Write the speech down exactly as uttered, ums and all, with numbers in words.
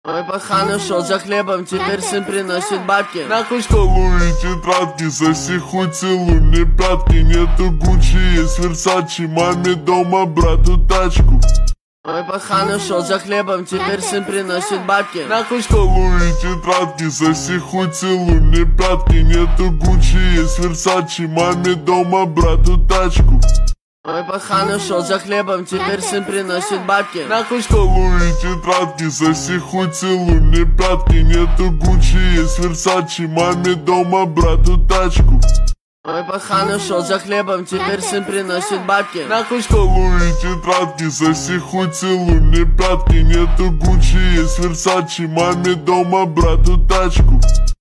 Ой, пахан ушел за хлебом, теперь сын приносит бабки. Нахуй школу и тетрадки, соси хуй целуй мне пятки. Нету Гуччи, есть Версачи, маме дома, брату тачку. Ой, пахан ушел за хлебом, теперь сын приносит бабки. Нахуй школу и тетрадки, соси хуй целуй мне пятки. Нету Гуччи, есть Версачи, маме дома, брату тачку. Ой, пахан ушел за хлебом, теперь сын приносит бабки. Нахуй школу и тетрадки, соси хуй целуй мне пятки. Нету Гуччи, есть Версачи, маме дома, брату тачку. Ой, пахан ушел за хлебом, теперь сын приносит бабки. Нахуй школу и тетрадки, соси хуй целуй мне пятки. Нету Гуччи, есть Версачи, маме дома, брату тачку.